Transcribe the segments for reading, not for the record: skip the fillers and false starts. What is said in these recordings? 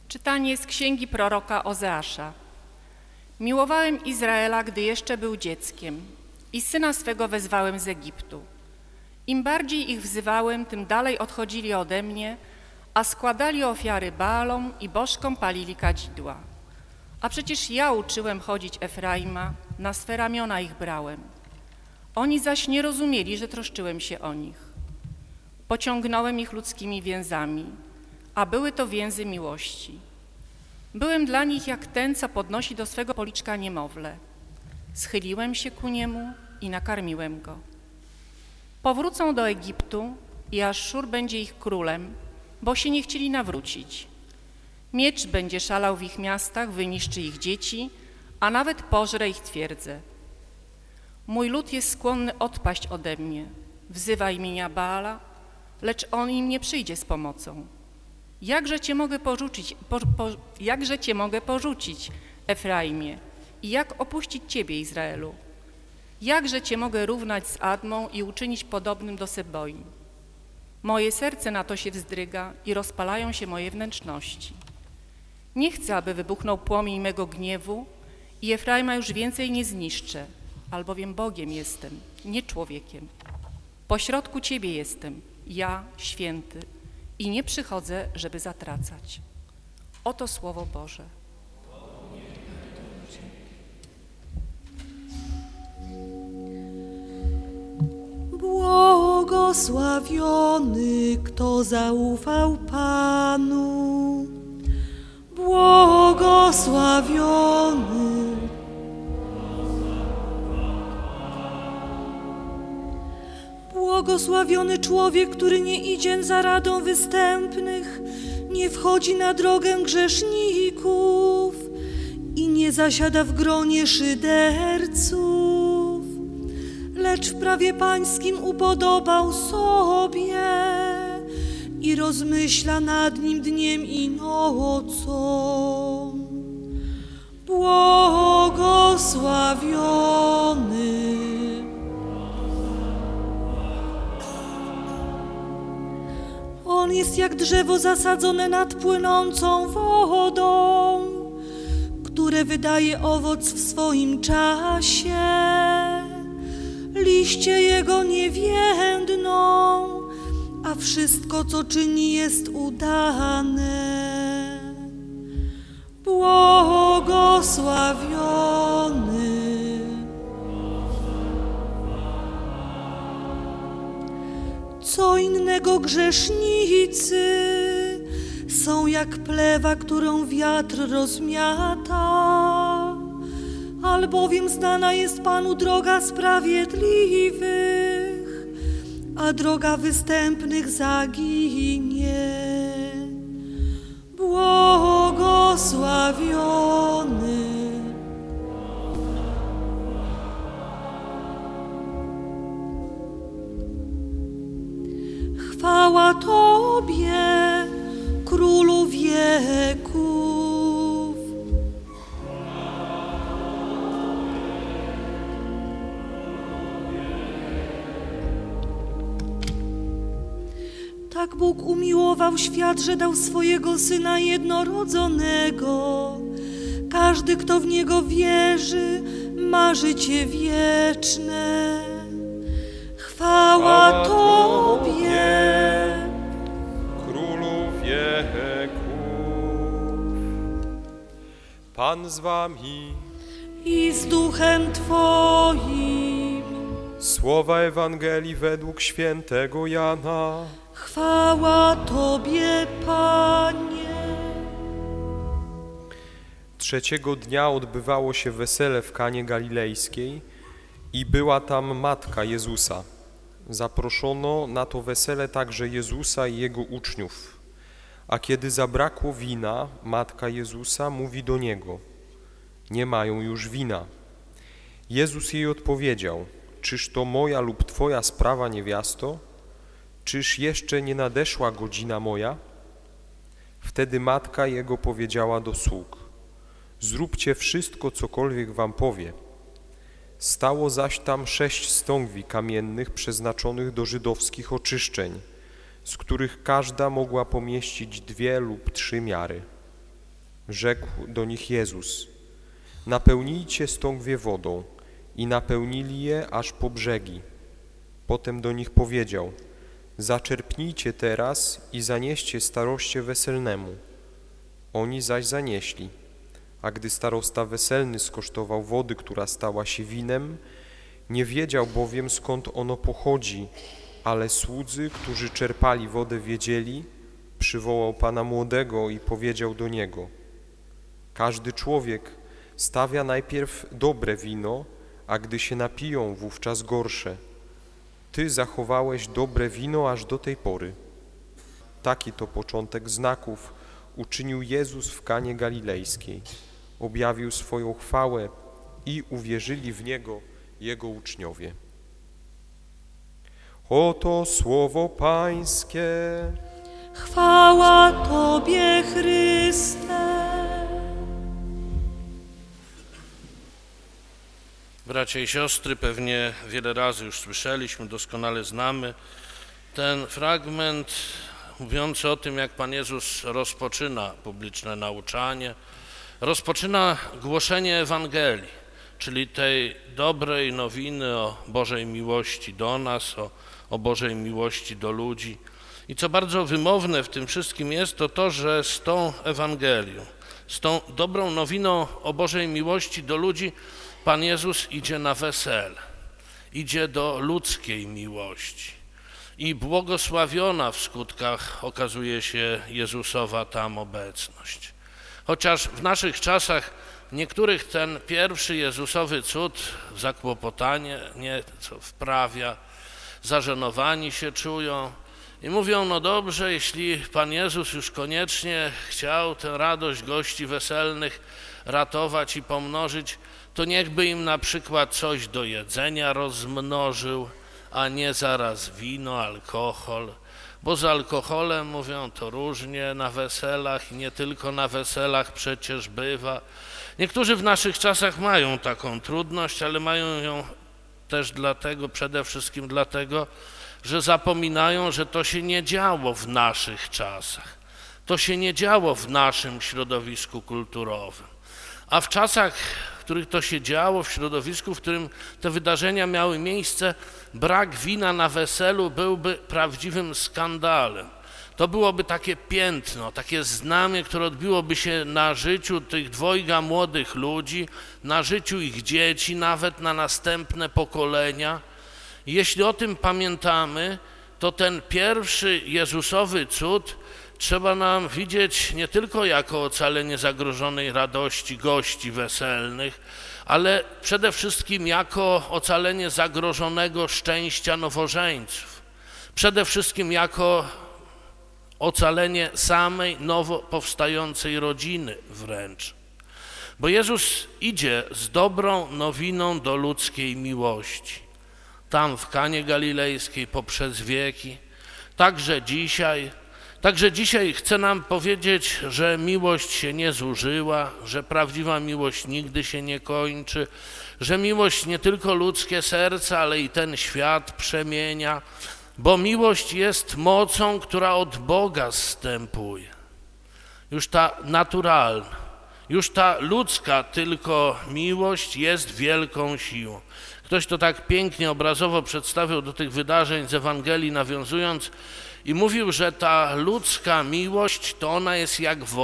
Czytanie z księgi proroka Ozeasza. Miłowałem Izraela, gdy jeszcze był dzieckiem, i syna swego wezwałem z Egiptu. Im bardziej ich wzywałem, tym dalej odchodzili ode mnie, a składali ofiary Baalom i bożkom palili kadzidła. A przecież ja uczyłem chodzić Efraima, na swe ramiona ich brałem. Oni zaś nie rozumieli, że troszczyłem się o nich. Pociągnąłem ich ludzkimi więzami, a były to więzy miłości. Byłem dla nich jak ten, co podnosi do swego policzka niemowlę. Schyliłem się ku niemu i nakarmiłem go. Powrócą do Egiptu i Asszur będzie ich królem, bo się nie chcieli nawrócić. Miecz będzie szalał w ich miastach, wyniszczy ich dzieci, a nawet pożre ich twierdze. Mój lud jest skłonny odpaść ode mnie, wzywa imienia Baala, lecz on im nie przyjdzie z pomocą. Jakże cię mogę porzucić, Efraimie, i jak opuścić ciebie, Izraelu? Jakże cię mogę równać z Admą i uczynić podobnym do Seboim? Moje serce na to się wzdryga i rozpalają się moje wnętrzności. Nie chcę, aby wybuchnął płomień mego gniewu i Efraima już więcej nie zniszczę, albowiem Bogiem jestem, nie człowiekiem. Pośrodku Ciebie jestem, ja, święty, i nie przychodzę, żeby zatracać. Oto Słowo Boże. Błogosławiony, kto zaufał Panu. Błogosławiony. Błogosławiony człowiek, który nie idzie za radą występnych, nie wchodzi na drogę grzeszników i nie zasiada w gronie szyderców, lecz w prawie pańskim upodobał sobie i rozmyśla nad nim dniem i nocą. Błogosławiony. On jest jak drzewo zasadzone nad płynącą wodą, które wydaje owoc w swoim czasie. Liście jego nie więdną, a wszystko, co czyni, jest udane. Błogosławiony. Co innego grzesznicy są jak plewa, którą wiatr rozmiata, albowiem znana jest Panu droga sprawiedliwych, a droga występnych zaginie. Błogosławiony. Chwała Tobie, Królu wieków. Tak Bóg umiłował świat, że dał swojego Syna jednorodzonego. Każdy, kto w Niego wierzy, ma życie wieczne. Chwała Tobie, Królu wieków. Pan z wami. i z duchem Twoim. Słowa Ewangelii według świętego Jana. Chwała Tobie, Panie. Trzeciego dnia odbywało się wesele w Kanie Galilejskiej i była tam matka Jezusa. Zaproszono na to wesele także Jezusa i Jego uczniów. A kiedy zabrakło wina, matka Jezusa mówi do Niego: nie mają już wina. Jezus jej odpowiedział: czyż to moja lub Twoja sprawa, niewiasto? Czyż jeszcze nie nadeszła godzina moja? Wtedy matka Jego powiedziała do sług: zróbcie wszystko, cokolwiek wam powie. Stało zaś tam 6 stągwi kamiennych przeznaczonych do żydowskich oczyszczeń, z których każda mogła pomieścić 2 lub 3 miary. Rzekł do nich Jezus: napełnijcie stągwie wodą. I napełnili je aż po brzegi. Potem do nich powiedział: zaczerpnijcie teraz i zanieście staroście weselnemu. Oni zaś zanieśli. A gdy starosta weselny skosztował wody, która stała się winem, nie wiedział bowiem, skąd ono pochodzi, ale słudzy, którzy czerpali wodę, wiedzieli, przywołał pana młodego i powiedział do niego: każdy człowiek stawia najpierw dobre wino, a gdy się napiją, wówczas gorsze. Ty zachowałeś dobre wino aż do tej pory. Taki to początek znaków uczynił Jezus w Kanie Galilejskiej. Objawił swoją chwałę i uwierzyli w Niego Jego uczniowie. Oto słowo Pańskie. Chwała Tobie, Chryste. Bracia i siostry, pewnie wiele razy już słyszeliśmy, doskonale znamy ten fragment mówiący o tym, jak Pan Jezus rozpoczyna publiczne nauczanie, rozpoczyna głoszenie Ewangelii, czyli tej dobrej nowiny o Bożej miłości do nas, o Bożej miłości do ludzi. I co bardzo wymowne w tym wszystkim jest, to to, że z tą Ewangelią, z tą dobrą nowiną o Bożej miłości do ludzi Pan Jezus idzie na wesele, idzie do ludzkiej miłości i błogosławiona w skutkach okazuje się Jezusowa tam obecność. Chociaż w naszych czasach niektórych ten pierwszy Jezusowy cud zakłopotanie nieco wprawia, zażenowani się czują i mówią: no dobrze, jeśli Pan Jezus już koniecznie chciał tę radość gości weselnych ratować i pomnożyć, to niechby im na przykład coś do jedzenia rozmnożył, a nie zaraz wino, alkohol, bo z alkoholem, mówią, to różnie na weselach i nie tylko na weselach przecież bywa. Niektórzy w naszych czasach mają taką trudność, ale mają ją też dlatego, przede wszystkim dlatego, że zapominają, że to się nie działo w naszych czasach. To się nie działo w naszym środowisku kulturowym. A w czasach, w których to się działo, w środowisku, w którym te wydarzenia miały miejsce, brak wina na weselu byłby prawdziwym skandalem. To byłoby takie piętno, takie znamię, które odbiłoby się na życiu tych dwojga młodych ludzi, na życiu ich dzieci, nawet na następne pokolenia. I jeśli o tym pamiętamy, to ten pierwszy Jezusowy cud trzeba nam widzieć nie tylko jako ocalenie zagrożonej radości gości weselnych, ale przede wszystkim jako ocalenie zagrożonego szczęścia nowożeńców. Przede wszystkim jako ocalenie samej nowo powstającej rodziny wręcz. Bo Jezus idzie z dobrą nowiną do ludzkiej miłości. Tam w Kanie Galilejskiej poprzez wieki, także dzisiaj chce nam powiedzieć, że miłość się nie zużyła, że prawdziwa miłość nigdy się nie kończy, że miłość nie tylko ludzkie serce, ale i ten świat przemienia, bo miłość jest mocą, która od Boga zstępuje. Już ta naturalna, już ta ludzka tylko miłość jest wielką siłą. Ktoś to tak pięknie obrazowo przedstawił do tych wydarzeń z Ewangelii nawiązując i mówił, że ta ludzka miłość to ona jest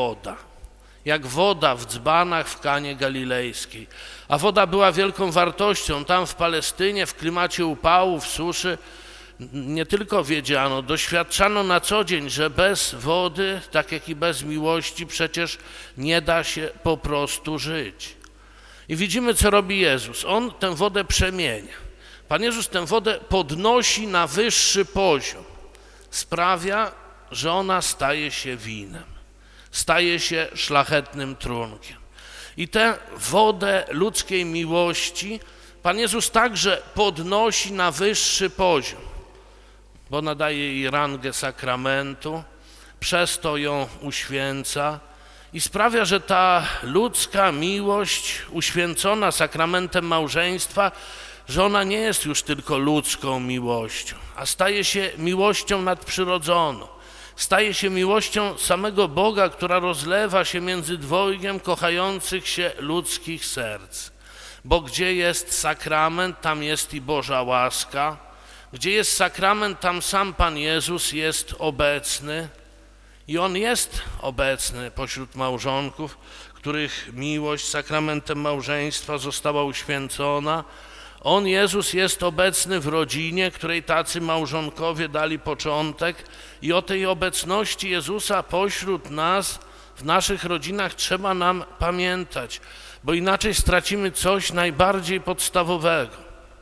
jak woda w dzbanach w Kanie Galilejskiej. A woda była wielką wartością. Tam w Palestynie, w klimacie upałów, suszy, nie tylko wiedziano, doświadczano na co dzień, że bez wody, tak jak i bez miłości, przecież nie da się po prostu żyć. I widzimy, co robi Jezus. On tę wodę przemienia. Pan Jezus tę wodę podnosi na wyższy poziom. Sprawia, że ona staje się winem, staje się szlachetnym trunkiem. I tę wodę ludzkiej miłości Pan Jezus także podnosi na wyższy poziom, bo nadaje jej rangę sakramentu, przez to ją uświęca i sprawia, że ta ludzka miłość uświęcona sakramentem małżeństwa, że ona nie jest już tylko ludzką miłością, a staje się miłością nadprzyrodzoną, Staje się miłością samego Boga, która rozlewa się między dwojgiem kochających się ludzkich serc. Bo gdzie jest sakrament, tam jest i Boża łaska. Gdzie jest sakrament, tam sam Pan Jezus jest obecny. I On jest obecny pośród małżonków, których miłość sakramentem małżeństwa została uświęcona. On, Jezus, jest obecny w rodzinie, której tacy małżonkowie dali początek i o tej obecności Jezusa pośród nas, w naszych rodzinach trzeba nam pamiętać, bo inaczej stracimy coś najbardziej podstawowego.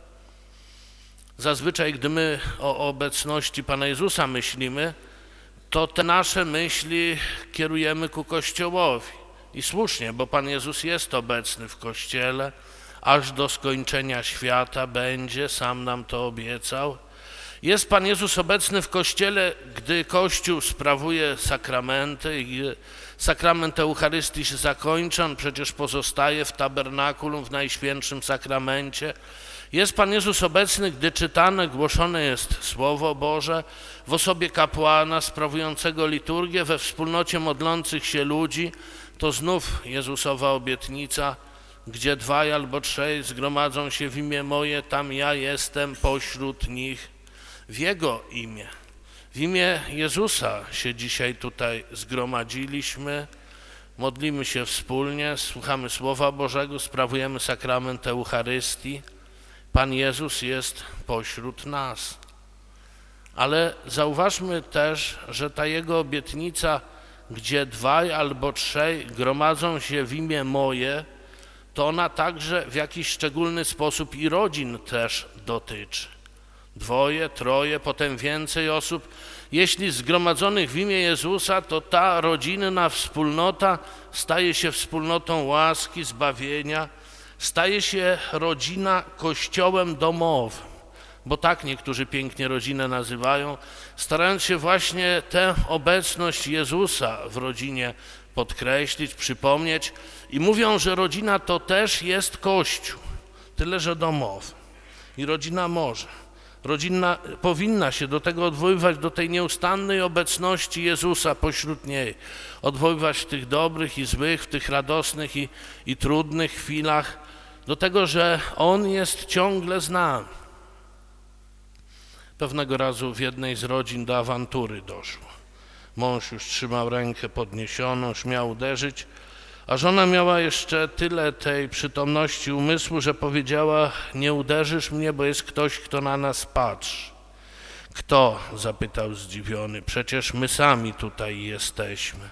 Zazwyczaj, gdy my o obecności Pana Jezusa myślimy, to te nasze myśli kierujemy ku Kościołowi. I słusznie, bo Pan Jezus jest obecny w Kościele, aż do skończenia świata będzie, sam nam to obiecał. Jest Pan Jezus obecny w Kościele, gdy Kościół sprawuje sakramenty i sakrament Eucharystii się zakończy, on przecież pozostaje w tabernakulum, w Najświętszym Sakramencie. Jest Pan Jezus obecny, gdy czytane, głoszone jest Słowo Boże w osobie kapłana sprawującego liturgię, we wspólnocie modlących się ludzi. To znów Jezusowa obietnica, gdzie 2 albo 3 zgromadzą się w imię moje, tam ja jestem pośród nich. W Jego imię, w imię Jezusa się dzisiaj tutaj zgromadziliśmy, modlimy się wspólnie, słuchamy Słowa Bożego, sprawujemy sakrament Eucharystii. Pan Jezus jest pośród nas. Ale zauważmy też, że ta Jego obietnica, gdzie 2 albo 3 gromadzą się w imię moje, to ona także w jakiś szczególny sposób i rodzin też dotyczy. 2, 3, potem więcej osób. Jeśli zgromadzonych w imię Jezusa, to ta rodzinna wspólnota staje się wspólnotą łaski, zbawienia, staje się rodzina kościołem domowym, bo tak niektórzy pięknie rodzinę nazywają, starając się właśnie tę obecność Jezusa w rodzinie podkreślić, przypomnieć i mówią, że rodzina to też jest Kościół, tyle że domowy. I rodzina może. Rodzina powinna się do tego odwoływać, do tej nieustannej obecności Jezusa pośród niej. Odwoływać w tych dobrych i złych, w tych radosnych i trudnych chwilach, do tego, że On jest ciągle z nami. Pewnego razu w jednej z rodzin do awantury doszło. Mąż już trzymał rękę podniesioną, już miał uderzyć, a żona miała jeszcze tyle tej przytomności umysłu, że powiedziała: nie uderzysz mnie, bo jest ktoś, kto na nas patrzy. Kto? Zapytał zdziwiony. Przecież my sami tutaj jesteśmy.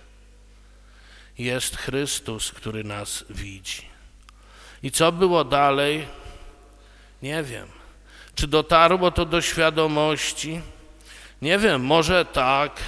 Jest Chrystus, który nas widzi. I co było dalej? Nie wiem. Czy dotarło to do świadomości? Nie wiem, może tak,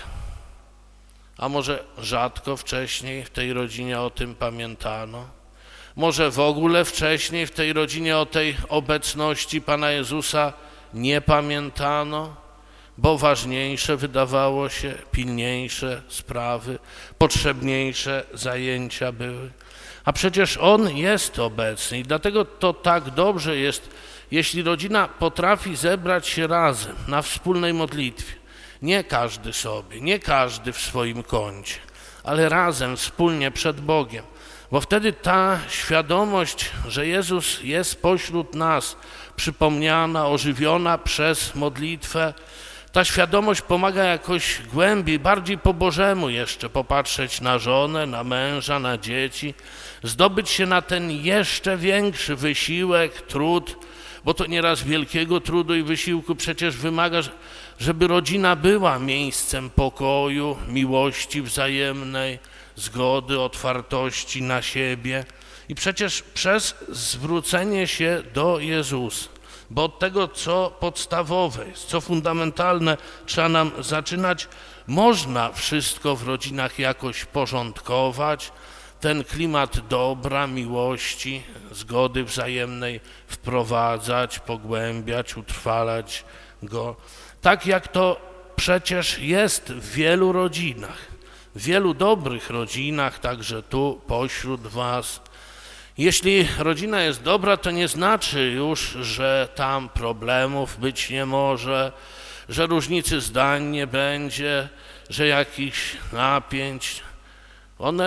a może rzadko wcześniej w tej rodzinie o tym pamiętano. Może w ogóle wcześniej w tej rodzinie o tej obecności Pana Jezusa nie pamiętano, bo ważniejsze wydawało się, pilniejsze sprawy, potrzebniejsze zajęcia były. A przecież On jest obecny i dlatego to tak dobrze jest, jeśli rodzina potrafi zebrać się razem na wspólnej modlitwie. Nie każdy sobie, nie każdy w swoim kącie, ale razem, wspólnie przed Bogiem. Bo wtedy ta świadomość, że Jezus jest pośród nas, przypomniana, ożywiona przez modlitwę, ta świadomość pomaga jakoś głębiej, bardziej po Bożemu jeszcze popatrzeć na żonę, na męża, na dzieci, zdobyć się na ten jeszcze większy wysiłek, trud, bo to nieraz wielkiego trudu i wysiłku przecież wymaga, żeby rodzina była miejscem pokoju, miłości wzajemnej, zgody, otwartości na siebie i przecież przez zwrócenie się do Jezusa, bo od tego, co podstawowe jest, co fundamentalne, trzeba nam zaczynać, można wszystko w rodzinach jakoś porządkować, ten klimat dobra, miłości, zgody wzajemnej wprowadzać, pogłębiać, utrwalać go. Tak jak to przecież jest w wielu rodzinach, w wielu dobrych rodzinach, także tu pośród was. Jeśli rodzina jest dobra, to nie znaczy już, że tam problemów być nie może, że różnicy zdań nie będzie, że jakichś napięć, one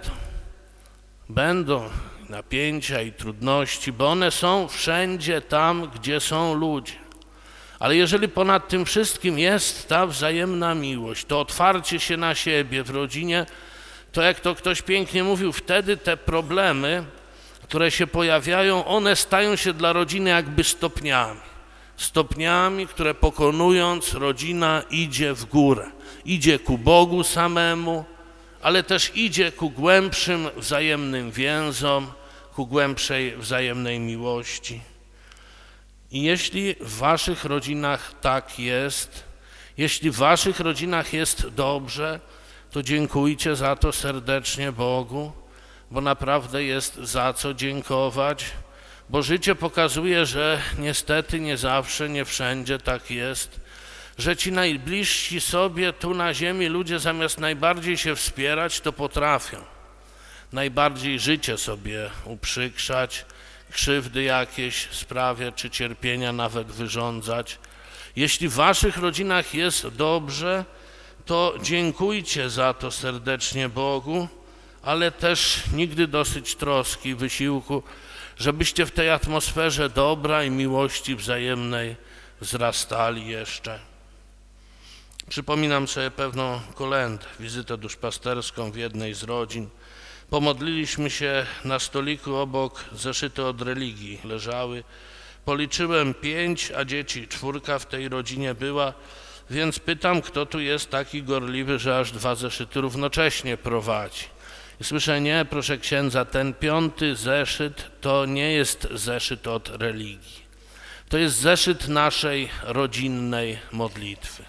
będą napięcia i trudności, bo one są wszędzie tam, gdzie są ludzie. Ale jeżeli ponad tym wszystkim jest ta wzajemna miłość, to otwarcie się na siebie w rodzinie, to jak to ktoś pięknie mówił, wtedy te problemy, które się pojawiają, one stają się dla rodziny jakby stopniami, które pokonując, rodzina idzie w górę. Idzie ku Bogu samemu, ale też idzie ku głębszym wzajemnym więzom, ku głębszej wzajemnej miłości. I jeśli w waszych rodzinach tak jest, jeśli w waszych rodzinach jest dobrze, to dziękujcie za to serdecznie Bogu, bo naprawdę jest za co dziękować, bo życie pokazuje, że niestety nie zawsze, nie wszędzie tak jest, że ci najbliżsi sobie tu na ziemi ludzie zamiast najbardziej się wspierać, to potrafią najbardziej życie sobie uprzykrzać, krzywdy jakieś sprawiać, czy cierpienia nawet wyrządzać. Jeśli w waszych rodzinach jest dobrze, to dziękujcie za to serdecznie Bogu, ale też nigdy dosyć troski, wysiłku, żebyście w tej atmosferze dobra i miłości wzajemnej wzrastali jeszcze. Przypominam sobie pewną kolędę, wizytę duszpasterską w jednej z rodzin. Pomodliliśmy się na stoliku obok, zeszyty od religii leżały. Policzyłem 5, a dzieci 4 w tej rodzinie była, więc pytam, kto tu jest taki gorliwy, że aż 2 zeszyty równocześnie prowadzi. I słyszę, nie, proszę księdza, ten 5. zeszyt to nie jest zeszyt od religii. To jest zeszyt naszej rodzinnej modlitwy.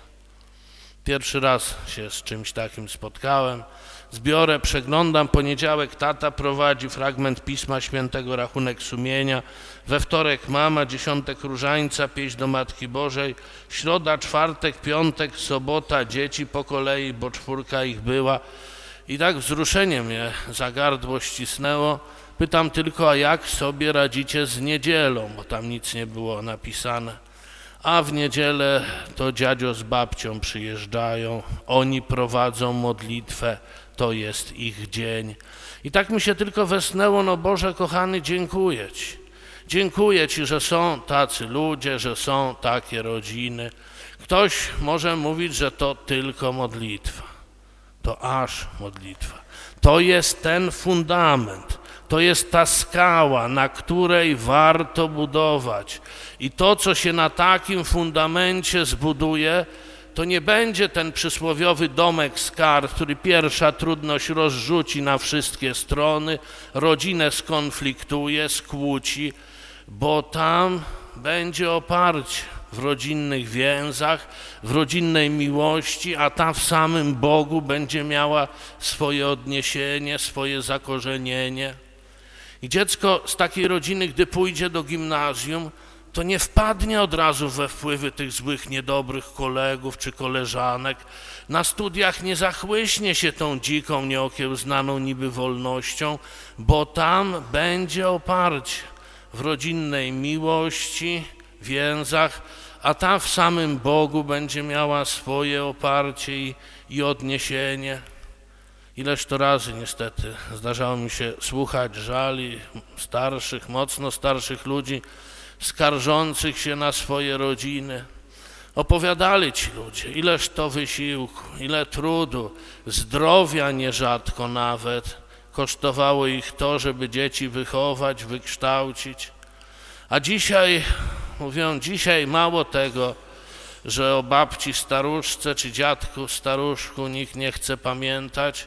Pierwszy raz się z czymś takim spotkałem. Zbiorę, przeglądam, poniedziałek tata prowadzi fragment Pisma Świętego, rachunek sumienia, we wtorek mama, 10 różańca, pieśń do Matki Bożej, środa, czwartek, piątek, sobota, dzieci po kolei, bo 4 ich była. I tak wzruszenie mnie za gardło ścisnęło. Pytam tylko, a jak sobie radzicie z niedzielą, bo tam nic nie było napisane. A w niedzielę to dziadzio z babcią przyjeżdżają, oni prowadzą modlitwę, to jest ich dzień. I tak mi się tylko wesnęło, no Boże kochany, dziękuję Ci. Dziękuję Ci, że są tacy ludzie, że są takie rodziny. Ktoś może mówić, że to tylko modlitwa. To aż modlitwa. To jest ten fundament, to jest ta skała, na której warto budować. I to, co się na takim fundamencie zbuduje, to nie będzie ten przysłowiowy domek z kart, który pierwsza trudność rozrzuci na wszystkie strony, rodzinę skonfliktuje, skłóci, bo tam będzie oparcie w rodzinnych więzach, w rodzinnej miłości, a ta w samym Bogu będzie miała swoje odniesienie, swoje zakorzenienie. I dziecko z takiej rodziny, gdy pójdzie do gimnazjum, to nie wpadnie od razu we wpływy tych złych, niedobrych kolegów czy koleżanek. Na studiach nie zachłyśnie się tą dziką, nieokiełznaną niby wolnością, bo tam będzie oparcie w rodzinnej miłości, więzach, a ta w samym Bogu będzie miała swoje oparcie i odniesienie. Ileż to razy niestety zdarzało mi się słuchać żali starszych, mocno starszych ludzi, skarżących się na swoje rodziny. Opowiadali ci ludzie, ileż to wysiłku, ile trudu, zdrowia nierzadko nawet kosztowało ich to, żeby dzieci wychować, wykształcić. A dzisiaj, mówią, dzisiaj mało tego, że o babci staruszce czy dziadku staruszku nikt nie chce pamiętać,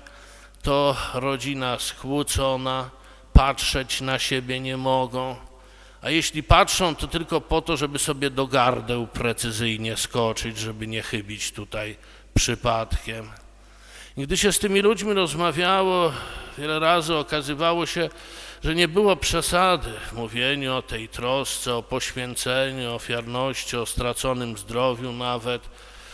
to rodzina skłócona, patrzeć na siebie nie mogą. A jeśli patrzą, to tylko po to, żeby sobie do gardeł precyzyjnie skoczyć, żeby nie chybić tutaj przypadkiem. I gdy się z tymi ludźmi rozmawiało, wiele razy okazywało się, że nie było przesady w mówieniu o tej trosce, o poświęceniu, o ofiarności, o straconym zdrowiu nawet,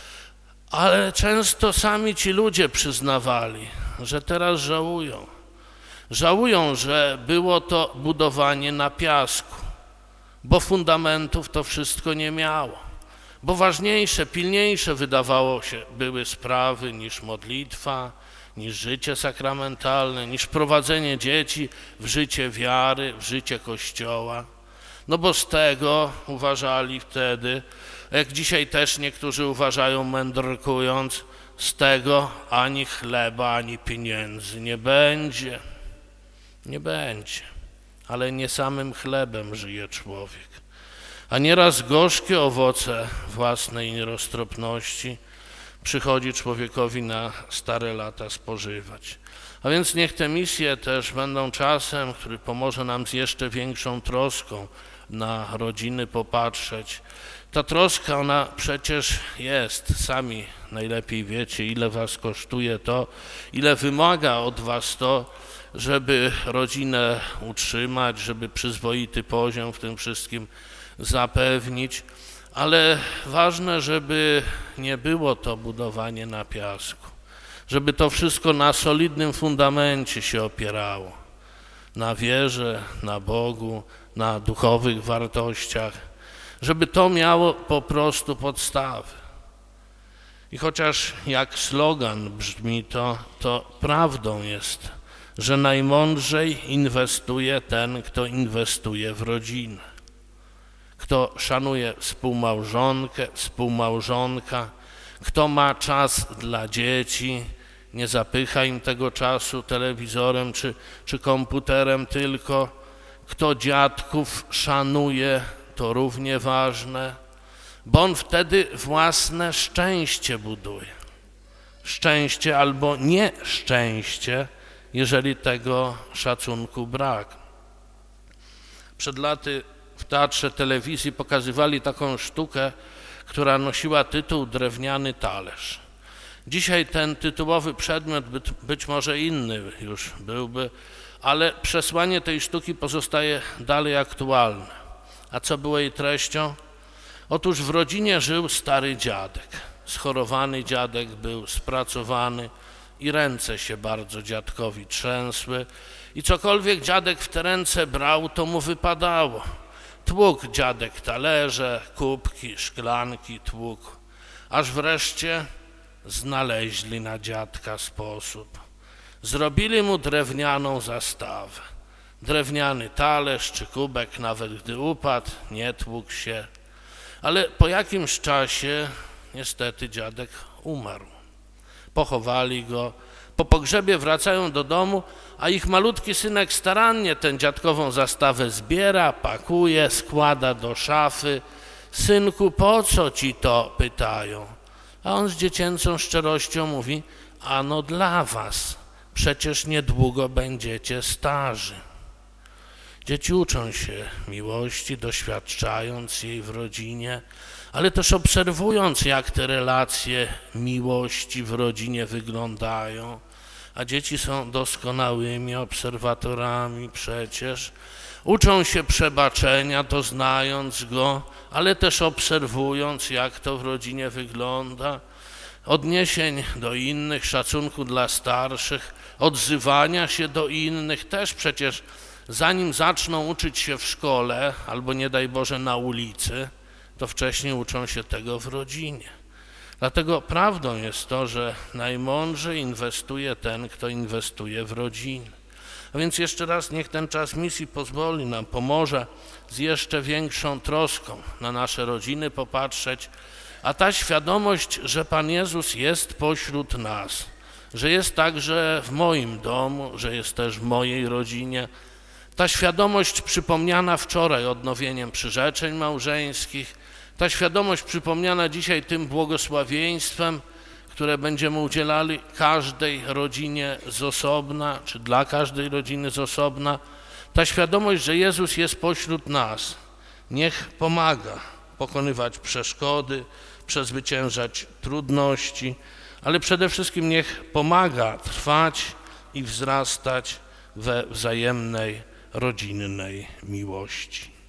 ale często sami ci ludzie przyznawali, że teraz żałują. Żałują, że było to budowanie na piasku, bo fundamentów to wszystko nie miało. bo ważniejsze, pilniejsze wydawało się były sprawy niż modlitwa, niż życie sakramentalne, niż prowadzenie dzieci w życie wiary, w życie Kościoła. No bo z tego uważali wtedy, jak dzisiaj też niektórzy uważają, mędrkując, z tego ani chleba, ani pieniędzy nie będzie. Nie będzie, ale nie samym chlebem żyje człowiek. A nieraz gorzkie owoce własnej nieroztropności przychodzi człowiekowi na stare lata spożywać. A więc niech te misje też będą czasem, który pomoże nam z jeszcze większą troską na rodziny popatrzeć. Ta troska, ona przecież jest, sami najlepiej wiecie, ile was kosztuje to, ile wymaga od was to, żeby rodzinę utrzymać, żeby przyzwoity poziom w tym wszystkim zapewnić, ale ważne, żeby nie było to budowanie na piasku, żeby to wszystko na solidnym fundamencie się opierało, na wierze, na Bogu, na duchowych wartościach, żeby to miało po prostu podstawy. I chociaż jak slogan brzmi to prawdą jest, że najmądrzej inwestuje ten, kto inwestuje w rodzinę, kto szanuje współmałżonkę, współmałżonka, kto ma czas dla dzieci, nie zapycha im tego czasu telewizorem czy komputerem tylko, kto dziadków szanuje, to równie ważne, bo on wtedy własne szczęście buduje. Szczęście albo nieszczęście, jeżeli tego szacunku brak. Przed laty w Teatrze Telewizji pokazywali taką sztukę, która nosiła tytuł Drewniany talerz. Dzisiaj ten tytułowy przedmiot być może inny już byłby, ale przesłanie tej sztuki pozostaje dalej aktualne. A co było jej treścią? Otóż w rodzinie żył stary dziadek. Schorowany dziadek był, spracowany i ręce się bardzo dziadkowi trzęsły i cokolwiek dziadek w te ręce brał, to mu wypadało. Tłukł dziadek talerze, kubki, szklanki, tłukł, aż wreszcie znaleźli na dziadka sposób. Zrobili mu drewnianą zastawę. Drewniany talerz czy kubek, nawet gdy upadł, nie tłukł się, ale po jakimś czasie niestety dziadek umarł. Pochowali go, po pogrzebie wracają do domu, a ich malutki synek starannie tę dziadkową zastawę zbiera, pakuje, składa do szafy. Synku, po co ci to? Pytają. A on z dziecięcą szczerością mówi, ano dla was, przecież niedługo będziecie starzy. Dzieci uczą się miłości, doświadczając jej w rodzinie, ale też obserwując, jak te relacje miłości w rodzinie wyglądają. A dzieci są doskonałymi obserwatorami przecież. Uczą się przebaczenia, doznając go, ale też obserwując, jak to w rodzinie wygląda. Odniesień do innych, szacunku dla starszych, odzywania się do innych, też przecież zanim zaczną uczyć się w szkole, albo nie daj Boże na ulicy, to wcześniej uczą się tego w rodzinie. Dlatego prawdą jest to, że najmądrzej inwestuje ten, kto inwestuje w rodzinę. A więc jeszcze raz niech ten czas misji pozwoli nam, pomoże z jeszcze większą troską na nasze rodziny popatrzeć, a ta świadomość, że Pan Jezus jest pośród nas, że jest także w moim domu, że jest też w mojej rodzinie, ta świadomość przypomniana wczoraj odnowieniem przyrzeczeń małżeńskich, ta świadomość przypomniana dzisiaj tym błogosławieństwem, które będziemy udzielali każdej rodzinie z osobna, czy dla każdej rodziny z osobna, ta świadomość, że Jezus jest pośród nas, niech pomaga pokonywać przeszkody, przezwyciężać trudności, ale przede wszystkim niech pomaga trwać i wzrastać we wzajemnej, rodzinnej miłości.